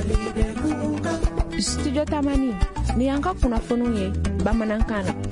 Studio Tamani ni an ka kunnafoniw ye bamanankan na.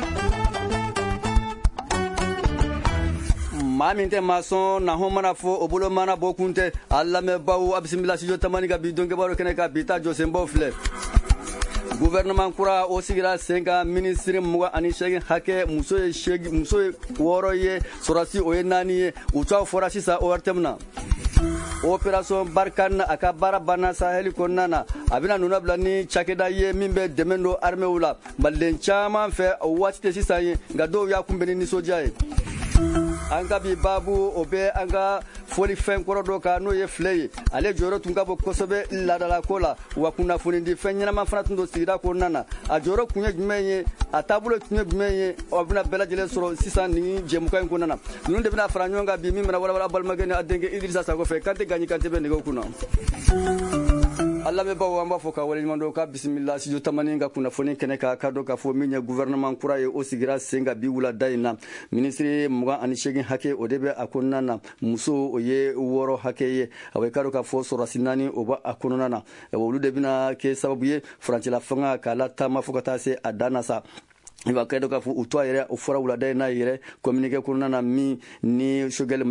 maa min tɛ maasɔn naho mana fɔ o bolo mana bɔ kun tɛ a lamɛnbaw a bisimila studio Tamani ka bi dɔnkɛbaro kɛnɛ ka bi ta jɔsenbaw filɛ. Gouvernement kura o sigira sen kan ministre 28 hakɛ muso ye 6 ye sɔrɔsi o ye 4 ye u tɔw fɔra sisan ORTM na. Opération Barkhane a ka baara banna Sahel kɔnɔna na a bɛna nuna bila ni cakɛda ye min bɛ dɛmɛ don armée la maliden caman fɛ o waati tɛ sisan ye nka dɔw y'a kunbɛn ni nisɔndiya ye. An ka bi babu o bɛ an ka foli fɛn kɔrɔ dɔ kan n'o ye filɛ ye ale jɔyɔrɔ tun ka bon kosɛbɛ laadalako la wa kunnafonidi fɛn ɲɛnama fana tun don sigida kɔnɔna na a jɔyɔrɔ kun ye jumɛn ye a taabolo tun ye jumɛn ye a bɛna bɛɛ lajɛlen sɔrɔ sisan ni jɛmukan in kɔnɔna na ninnu de bɛna fara ɲɔgɔn kan bi min bɛna walawala balimakɛ ni a denkɛ Idrissa Sako fɛ Kante Gagny Kante bɛ nɛgɛw kunna. Alamɛbaw an b'a fɔ ka waleɲuman dɔn ka bisimila studio Tamani ka kunnafoni kɛnɛ ka dɔn k'a fɔ min ye gouvernement kura ye o sigira sen ka bi wulada in na ministre 28 hakɛ o de bɛ a kɔnɔna na muso o ye 6 hakɛ ye a bɛ ka dɔn k'a fɔ sɔrɔsi 4 o bɛ a kɔnɔna na olu de bɛna kɛ sababu ye farancɛla fanga k'a latama fo ka taa se a dan na sa. Il va kɛdɔ k'a fɔ u to a yɛrɛ o fɔra wulada in n'a yɛrɛ communiqué kɔnɔna na min ni Sogɛl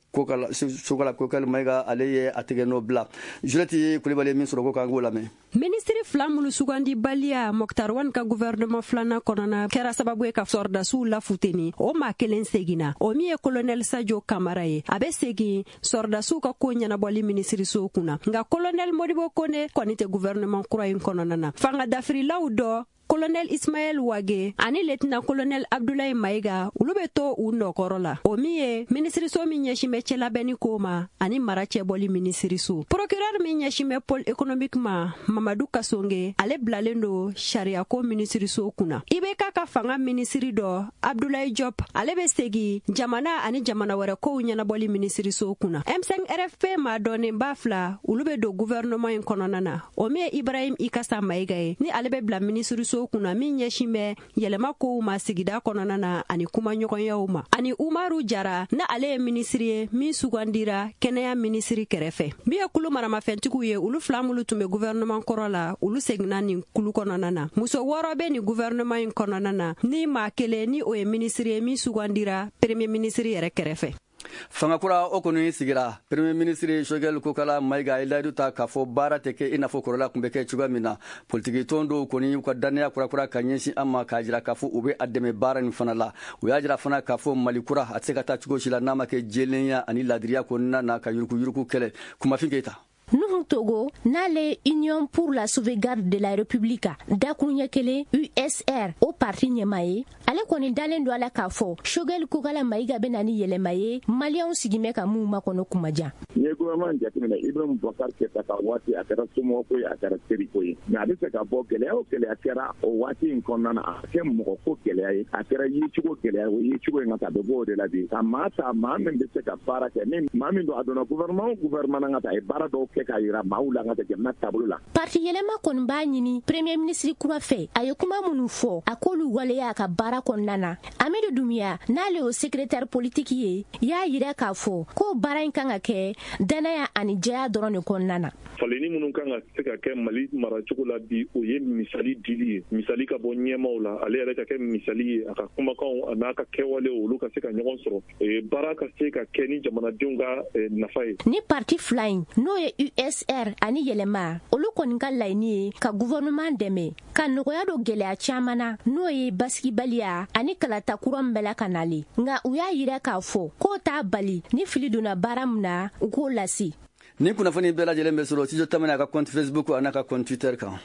Mayiga ale ye a tigɛ n'o bila Julɛti Kulibali ye min sɔrɔ ko k'an k'o lamɛn. Ministre fila minnu sugandibaliya Moktar Wane ka gouvernement filanan kɔnɔna kɛra sababu ye ka sɔrdasiw lafuteni o maa kelen seginna o min ye colonel Sadio Kamara ye a bɛ segin sɔrdasiw ka ko ɲɛnabɔli ministeriso kunna nka colonel Modibo Kone kɔni tɛ gouvernement kura in kɔnɔna na fanga dafirilaw dɔ Colonel Ismaël Wage ani lieutenant colonel Abdoulaye Maïga olu bɛ to u nɔkɔrɔ la o min ye ministeriso min ɲɛsin bɛ cɛlabɛnni ko ma ani mara cɛbɔli ministeriso procureur min ɲɛsin bɛ pôle économique ma Mamadou Kasonge ale bilalen do sariya ko ministeriso kunna IBK ka fanga ministri dɔ Abdoulaye Diop ale bɛ segin jamana ani jamana wɛrɛ kow ɲɛnabɔli ministeriso kunna M5 RFP ma dɔnnenba fila olu bɛ don gouvernement in kɔnɔna na o min ye Ibrahim Ikasa Maïga ye ni ale bɛ bila ministeriso kunna min ɲɛsin bɛ yɛlɛma kow ma sigida kɔnɔna na ani kuma ɲɔgɔnyaw ma ani Umaru Jara na ale ye ministri ye min sugandira kɛnɛya ministri kɛrɛfɛ min ye kulu maramafɛntigiw ye olu fila minnu tun bɛ gouvernement kɔrɔ la olu seginna nin kulu kɔnɔna na muso 6 bɛ nin gouvernement in kɔnɔna na ni maa kelen ni o ye ministri ye min sugandira premier ministri yɛrɛ kɛrɛfɛ. Fanga kura o kɔni sigira premier ministre Sogɛl Kokala Mayiga ye layidu ta k'a fɔ baara tɛ kɛ i n'a fɔ kɔrɔla kun bɛ kɛ cogoya min na politiki tɔn dɔw kɔni y'u ka dannaya kurakura ka ɲɛsin an ma k'a jira k'a fɔ u bɛ a dɛmɛ baara nin fana la u y'a jira fana k'a fɔ Mali kura a tɛ se ka taa cogo si la n'a ma kɛ jɛlenya ani ladiriya kɔnɔna na ka yuruku kɛlɛ Kumafin Keyita. Nuhu Togo n'ale Union pour la sauvegarde de la République dakunya kelen USR o parti ɲɛma ye ale kɔni dalen do ala k'a fɔ Sogɛl Kokala Mayiga bɛ na ni yɛlɛma ye maliyɛnw sigimɛ ka mun makɔnɔ kumajan. Ni ye gouvernement jateminɛ Ibrahim Boubacar Keïta ka waati a kɛra somɔgɔ ko ye a kɛra teri ko ye mais a bɛ se ka bɔ gɛlɛya o gɛlɛya kɛra o waati in kɔnɔna na a kɛ mɔgɔ ko gɛlɛya ye a kɛra yecogo gɛlɛya o yecogo in ka taa a bɛ bɔ o de la bi ka maa ta maa min bɛ se ka baara kɛ ni maa min don a donna gouvernement ka taa a ye baara dɔw kɛ k'a yira maaw la ka jamana taabolo la. Parti yɛlɛma kɔni b'a ɲini premier ministre kura fɛ a ye kuma minnu fɔ a k'olu waleya a ka baara kɔnɔna na Amidou Doumbouya n'ale o secrétaire politique ye y'a yira k'a fɔ ko baara in kan ka kɛ danaya ani jɛya dɔrɔn de kɔnɔna na. Faleni minnu kan ka se ka kɛ Mali maracogo la bi o ye misali dili ye misali ka bɔ ɲɛmaw la ale yɛrɛ ka kɛ misali ye a ka kumakanw a n'a ka kɛwale olu ka se ka ɲɔgɔn sɔrɔ baara ka se ka kɛ ni jamanadenw ka nafa ye. Ni parti fila in n'o ye USR ani yɛlɛma olu kɔni ka laɲini ye ka gouvernement dɛmɛ ka nɔgɔya don gɛlɛya caman na n'o ye basigibaliya ani kalata kura min bɛla ka nale nka u y'a yira k'a fɔ k'o t'a bali ni fili donna baara min na u k'o lase. Ni kunnafoni bɛɛ lajɛlen bɛ sɔrɔ studio Tamani a ka compte Facebook a n'a ka compte Twitter kan.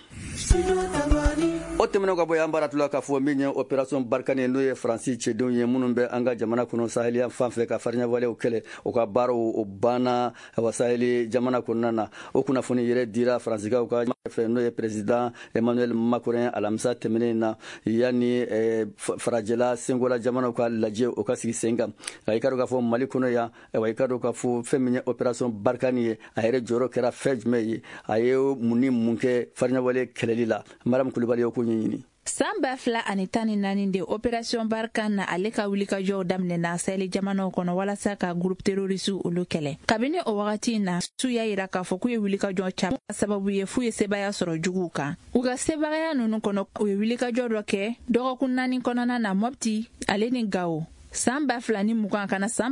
O tɛmɛnen ka bɔ yan baaratula k'a fɔ min ye opération Barkhane n'o ye Faransi cɛdenw ye minnu bɛ an ka jamana kɔnɔ Saheliya fan fɛ ka fariɲawalew kɛlɛ o ka baaraw o banna Saheli jamana kɔnɔna na o kunnafoni yɛrɛ dira Faransigaw ka fɛ n'o ye président Emmanuel Macron alamisa tɛmɛnen na yanni farajɛla sengola jamanaw ka lajɛ o ka sigi sen kan a y'i ka dɔn k'a fɔ Mali kɔnɔ yan a y'i ka dɔn k'a fɔ fɛn min ye opération Barkhane ye a yɛrɛ jɔyɔrɔ kɛra fɛn jumɛn ye a ye mun ni mun kɛ fariɲawale kɛlɛli la Maram Kulibali y'o ko ɲɛɲini. Samba fla anitani naninde Operation Barkan na ale ka wuli ka jɔw daminɛna Sahel jamanaw kɔnɔ walasa ka groupe terroriste olu kɛlɛ. Kabini o wagati na su y'a yira k'a fɔ k'u ye wuli ka jɔ caman sababu ye f'u ye sebaya sɔrɔ juguw kan. U ka sebaya ninnu kɔnɔ u ye wuli ka jɔ dɔ kɛ dɔgɔkun 4 kɔnɔna na Mopti ale ni Gao san 2020 kana san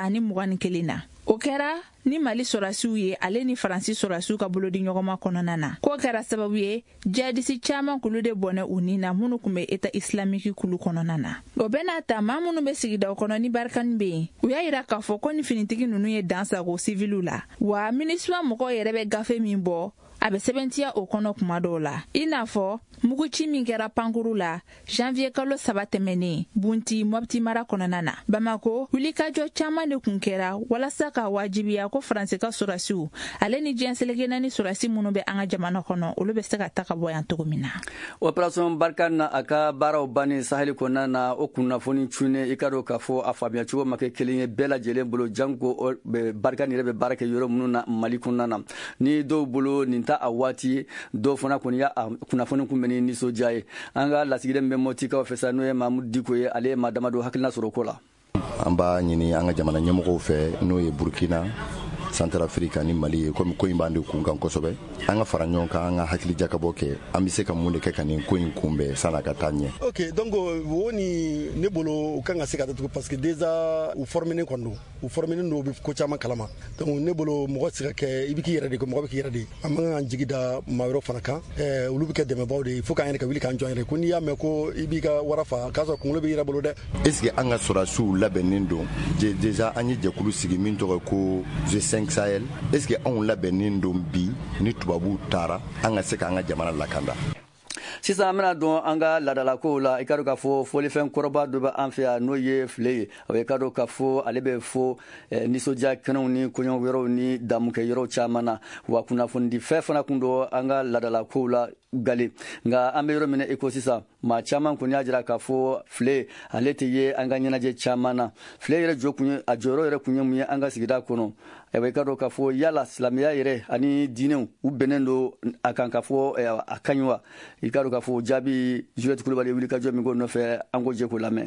2021 na. O kɛra ni Mali sɔrasiw ye ale ni Faransi sɔrasiw ka bolo di ɲɔgɔnma kɔnɔna na. Ko kɛra sababu ye jihadisi caman kulu de bɔnɛ u ni na minnu kun bɛ État islamique kulu kɔnɔna na. O bɛɛ n'a ta maa minnu bɛ sigidaw kɔnɔ ni Barkan bɛ yen u y'a yira k'a fɔ ko ni finitigi ninnu ye dansago civiliw la wa MINUSMA mɔgɔw yɛrɛ bɛ gafe min bɔ a bɛ sɛbɛntiya o kɔnɔ kuma dɔw la. I n'a fɔ muguci min kɛra Pankuru la janvier kalo 3 tɛmɛnen Bunti Mopti mara kɔnɔna na. Bamako wulikajɔ caman de kun kɛra walasa ka wajibiya ko Faransi ka sɔrasiw ale ni diɲɛ seleke naani sɔrasi minnu bɛ an ka jamana kɔnɔ olu bɛ se ka ta ka bɔ yan cogo min na. Operation Barkan na a ka baaraw banni Sahel kɔnɔna na o kunnafoni cunne i ka dɔn k'a fɔ a faamuya cogo ma kɛ kelen ye bɛɛ lajɛlen bolo janko Barkan yɛrɛ bɛ baara kɛ yɔrɔ minnu na Mali kɔnɔna na. Ni dɔw bolo nin ta a waati ye dɔw fana kɔni y'a kunnafoni kun bɛ ni nisɔndiya ye. An ka lasigiden bɛ Mɔtikaw fɛ sa n'o ye Mamudu Diko ye ale ye maa damadɔ hakilina sɔrɔ ko la. An b'a ɲini an ka jamana ɲɛmɔgɔw fɛ n'o ye Burkina Centrafrique ni Mali ye komi ko in b'an de kun kan kosɛbɛ an ka fara ɲɔgɔn kan an ka hakili jakabɔ kɛ an bɛ se ka mun de kɛ ka nin ko in kunbɛn san'a ka taa ɲɛ. Ok donc o ni ne bolo u kan ka se ka datugu parce que déjà u formenen kɔni don u formenen don u bɛ ko caman kalama donc ne bolo mɔgɔ tɛ se ka kɛ i bɛ k'i yɛrɛ de ko mɔgɔ bɛ k'i yɛrɛ de an man kan jigi da maa wɛrɛw fana kan olu bɛ kɛ dɛmɛbaw de ye fo k'an yɛrɛ ka wuli k'an jɔ yɛrɛ ko n'i y'a mɛn ko i b'i ka wara fa k'a sɔrɔ kunkolo b'i yɛrɛ bolo dɛ. Est-ce que an ka sɔrasiw labɛnnen don déjà an ye jɛkulu sigi min tɔgɔ ko G5 Sahel est-ce que anw labɛnnen don bi ni tubabuw taara an ka se k'an ka jamana lakanda. Sisan an bɛna dɔn an ka laadalakow la i ka dɔn k'a fɔ fɔlifɛn kɔrɔba dɔ bɛ an fɛ yan n'o ye file ye i ka dɔn k'a fɔ ale bɛ fɔ nisɔndiya kɛnɛw ni kɔɲɔ wɛrɛw ni damukɛ yɔrɔ caman na wa kunnafonidi fɛn fana kun don an ka laadalakow la gale nka an bɛ yɔrɔ min i ko sisan maa caman kɔni y'a jira k'a fɔ file ale tɛ ye an ka ɲɛnajɛ caman na file yɛrɛ jɔyɔrɔ yɛrɛ kun ye mun ye an ka sigida kɔnɔ i ka dɔn k'a fɔ yala silamɛya yɛrɛ ani diinɛw u bɛnnen don a kan k'a fɔ a ka ɲi wa i ka dɔn k'a fɔ jaabi Juliette Kulibali wuli ka jɔ min ko nɔfɛ an ko jɛ k'o lamɛn.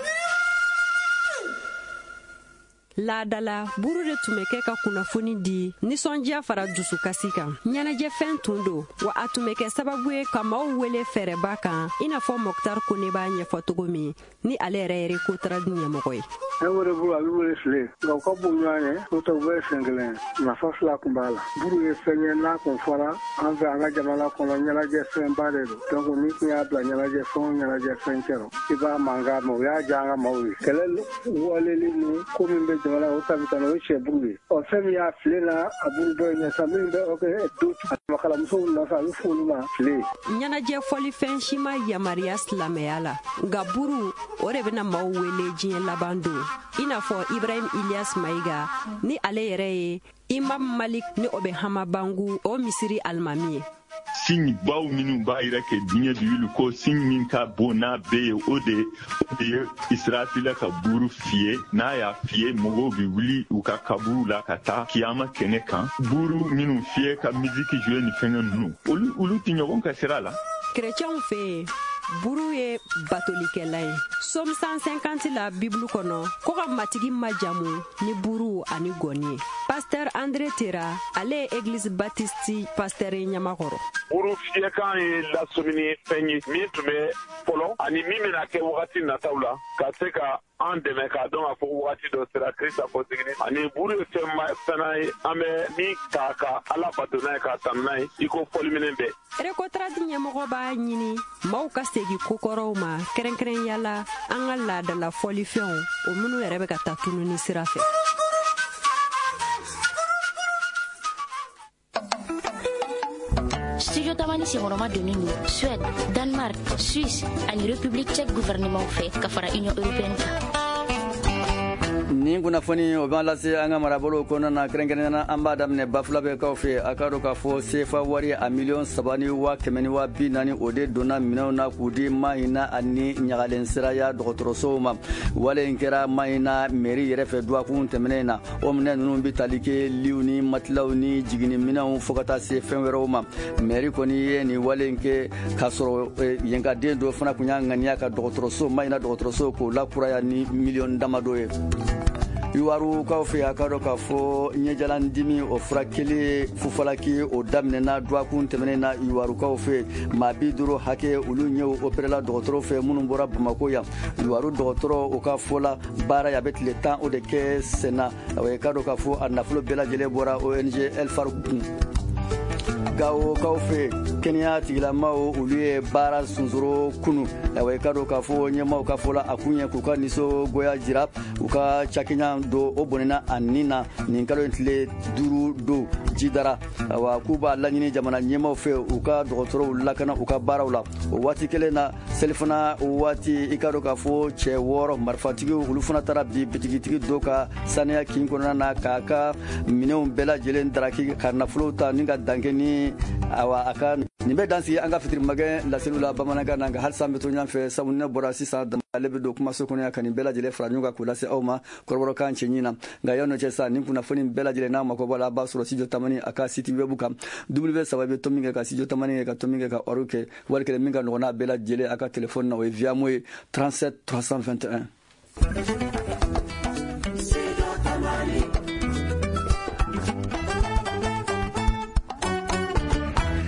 Laadala buru de tun bɛ kɛ ka kunnafoni di nisɔndiya fara dusukasi kan ɲɛnajɛ fɛn tun don wa a tun bɛ kɛ sababu ye ka maaw wele fɛrɛba kan i n'a fɔ Moktar Kone b'a ɲɛfɔ cogo min ni ale yɛrɛ yɛrɛ ko taara di ɲɛmɔgɔ ye. Ne wele buru a bɛ wele file nka u ka bon ɲɔgɔn ye o tɛ u bɛ sen kelen nafa 2 kun b'a la buru ye fɛn ye n'a kun fɔra an fɛ an ka jamana kɔnɔ ɲɛnajɛ fɛnba de don donc ni kun y'a bila ɲɛnajɛ fɛn cɛ i b'a mankan ma o y'a diya an ka maaw ye kɛlɛ waleli ni ko min bɛ jamana o tabi tan o ye cɛ buru ye ɔ fɛn min y'a file na a buru dɔ ɲɛ sa min bɛ do makalamusow nɔfɛ a bɛ fɔ olu ma file. ɲɛnajɛ fɔli fɛn si ma yamaruya silamɛya la nka buru o de bɛna maaw wele diɲɛ laban don i n'a fɔ Ibrahim Ilyas Mayiga ni ale yɛrɛ ye Imam Malik ni o bɛ Hamabangu o misiri alimami ye. Signe baw minnu b'a yira kɛ diɲɛ bi wuli ko signe min ka bon n'a bɛɛ ye o de ye Israfila ka buru fiyɛ n'a y'a fiyɛ mɔgɔw bi wuli u ka kaburu la ka taa kiyama kɛnɛ kan buru minnu fiyɛ ka musique jouer ni fɛngɛ ninnu olu tɛ ɲɔgɔn ka sira la. Chrétienw fɛ yen buru ye batolikɛla ye Somme 150 la Bible kɔnɔ ko ka matigi majamu ni buru ani gɔni ye. Pasteur André Tera ale ye Église Baptiste pasteur ɲamakɔrɔ. Buru fiyɛkan ye lasomini fɛn ye min tun bɛ fɔlɔ ani min bɛna kɛ wagati nataw la ka se ka an dɛmɛ k'a dɔn k'a fɔ wagati dɔ sera Krista kɔsegin ani buru ye fɛn ye an bɛ min k'a ka Ala bato n'a ye k'a tanu n'a ye i ko fɔliminɛ bɛɛ. Récotrade ɲɛmɔgɔ b'a ɲini maaw ka segin kokɔrɔw ma kɛrɛnkɛrɛnyala an ka laadala fɔlifɛnw o minnu yɛrɛ bɛ ka taa tununi sira fɛ. Studio Tamani senkɔrɔma donnen don Suède, Danemark, Suisse ani République tchèque gouvernement fɛ ka fara Union européenne kan. nin kunnafoni o b'an lase an ka marabolo kɔnɔna na kɛrɛnkɛrɛnnena an b'a daminɛ bafulabɛkaw fɛ a k'a dɔn k'a fɔ sefa wari a $3,440,000 o de donna minɛnw na k'u di Mahina ani ɲagalen siraya dɔgɔtɔrɔsow ma. wale in kɛra Mahina mairie yɛrɛ fɛ duwakun tɛmɛnen na. o minɛ ninnu bi tali kɛ liw ni matilaw ni jigini minɛnw fo ka taa se fɛn wɛrɛw ma. mairie kɔni ye nin wale in kɛ k'a sɔrɔ yen ka den dɔ fana kun y'a ŋaniya ka dɔgɔtɔrɔso Mahina dɔgɔtɔrɔso k'o lakuraya ni miliyɔn damadɔ ye. Iwarukaw fɛ a ka dɔn k'a fɔ ɲɛjalan dimi o furakɛli fufalaki o daminɛna duwakun tɛmɛnen na Iwarukaw fɛ maa 50 hakɛ olu ɲɛw opérela dɔgɔtɔrɔw fɛ minnu bɔra Bamako yan. Iwaru dɔgɔtɔrɔ o ka fɔ la baara a bɛ tile 10 o de kɛ senna. I ka dɔn k'a fɔ a nafolo bɛɛ lajɛlen bɔra ONG El Farouk kun. Gawokaw fɛ kɛnɛya tigilamaw olu ye baara sunsoro kunu. I ka dɔn k'a fɔ ɲɛmaaw ka fɔ la a kun ye k'u ka nisɔngoya jira u ka cakɛɲa do o bɔnɛna a nin na nin kalo in tile 5 do jidara. K'u b'a laɲini jamana ɲɛmaaw fɛ u ka dɔgɔtɔrɔw lakana u ka baaraw la. O waati kelen na selifana waati i ka dɔn k'a fɔ cɛ 6 marifatigiw olu fana taara bi bitigitigi dɔ ka saniya kin kɔnɔna na k'a ka minɛnw bɛɛ lajɛlen daraki ka nafolo ta ni ka dankɛ ni a ka nin bɛ dan sigi an ka fitirimagɛ laseliw la bamanankan na nka halisa an bɛ to ɲɔgɔn fɛ sabu ne bɔra sisan ale bɛ don kumaso kɔnɔ ka nin bɛɛ lajɛlen fara ɲɔgɔn kan k'u lase aw ma kɔrɔbɔrɔkan cɛ ɲin na nka yan'o cɛ sa nin kunnafoni bɛɛ lajɛlen n'a mako b'a la a b'a sɔrɔ studio tamani a ka site web kan w3 bɛ to min kɛ ka studio tamani kɛ ka to min kɛ ka ɔru kɛ wali kelen min ka nɔgɔn n'a bɛɛ lajɛlen a ka telefɔni na o ye via mo ye 37 321.